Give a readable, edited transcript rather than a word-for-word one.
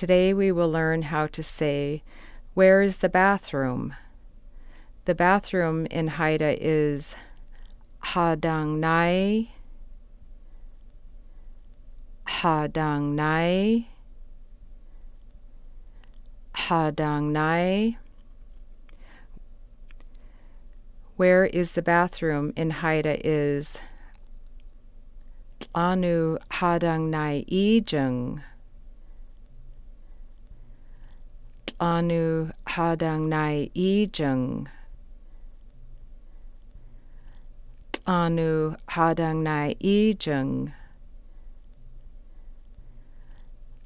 Today we will learn how to say, "Where is the bathroom?" The bathroom in Haida is Hadang Nai, Hadang Nai, Hadang Nai. Where is the bathroom in Haida is Anu Hadang Nai Ijung, Anu Hadang Nai Ijung, Anu Hadang Nai Ijung.